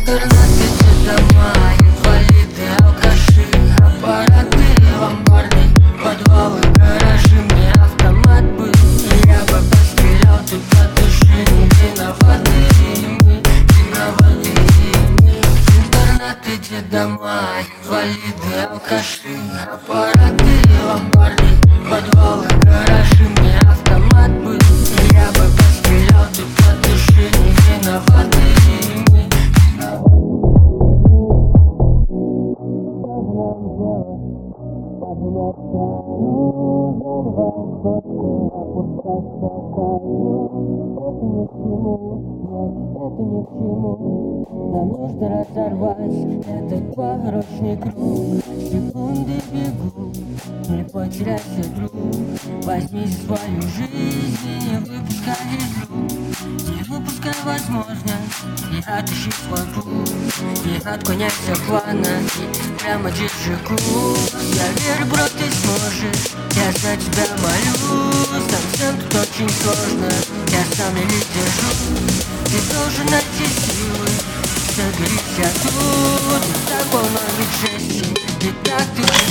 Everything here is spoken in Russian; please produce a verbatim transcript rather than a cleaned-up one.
Интернет, дома, инвалиды, алкаши, аппараты, ломбарды, подвалы, гаражи. Мне автомат был, и я бы пострелял тут от души. Не виноваты мы, виноваты мы. Интернет, дома, инвалиды, алкаши, аппараты, ломбарды, подвалы, гаражи. Мне автомат был, и я бы пострелял тут от души. Не виноваты мы. Это ни к чему, нет, это ни к чему. Нам нужно разорвать этот порочный круг. Секунды бегут, не потеряйся, друг. Возьми свою жизнь и не выпускай из рук. Не выпускай возможность и отыщи свой путь. Не отклоняйся плана и прямо держи курс. Я верю, бро, ты сможешь, я за тебя молюсь. Там всем тут очень сложно, я сам еле держу. Ты должен найти силы, соберись оттуда. Так полно ведь жести, ведь так ты